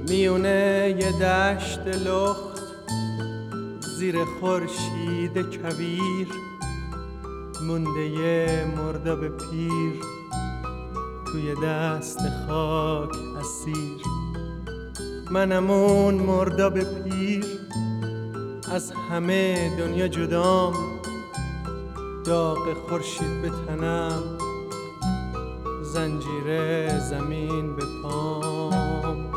میونه یه دشت لخت زیر خورشید کویر مونده یه مرداب پیر توی دست خاک اسیر. منم اون مرداب پیر از همه دنیا جدام، داغ خورشید به تنم، زنجیر زمین به پام.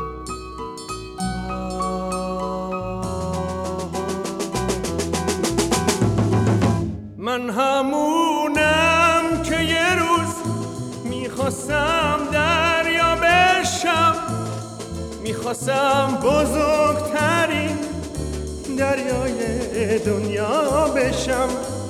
من همونم که یه روز میخواستم دریا بشم، میخواستم بزرگترین دریای دنیا بشم.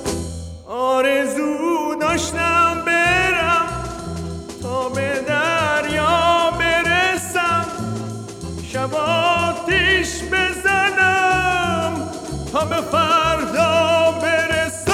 آرزو داشتم برم تا به دریا برسم، شب آتیش بزنم تا به فردا برسم.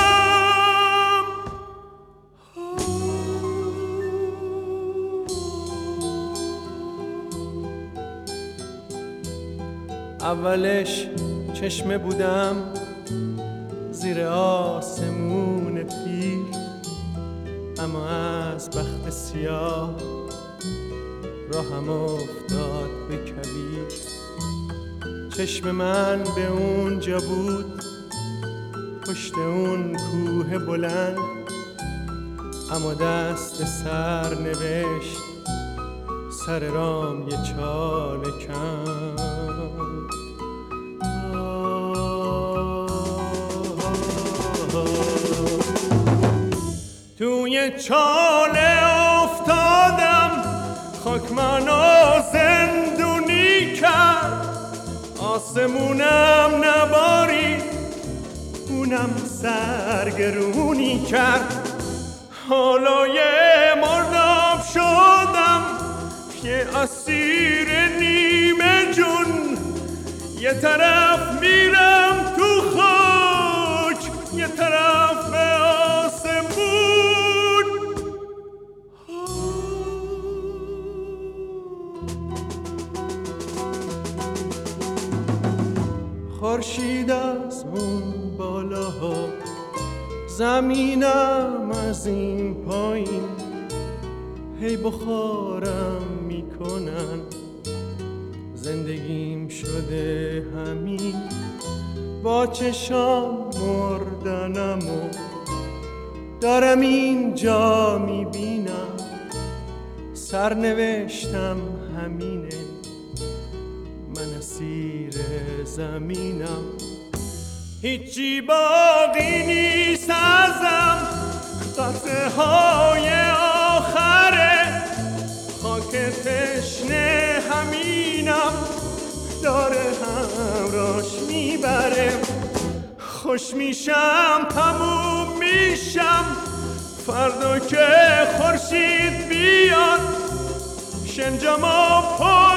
اولش چشمه بودم زیر آسمون پیر، اما از بخت سیاه راهم افتاد به کویر. چشم من به اونجا بود پشت اون کوه بلند، اما دست سر نوشت سر رام یه چاله کند. توی چاله افتادم، خاک منو زندونی کرد. آسمونم نبارید، اونم سرگرونی کرد. حالا یه مرداب شدم، یه اسیر نیمه جون. یه طرف میرم تو خاک، یه طرف به آسمون. خورشید از اون بالاها، زمینم از این پایین، هی بخارم میکنن. زندگیم شده همین، با چشام مردنم و دارم اینجا میبینم. سرنوشتم همینه، من اسیر زمینم. هیچی باقی نیست ازم، قطعه های آخره. خاک تشنه همینم، داره همراش میبره. خوش میشم تموم میشم، فردا که خورشید بیاد شنجم و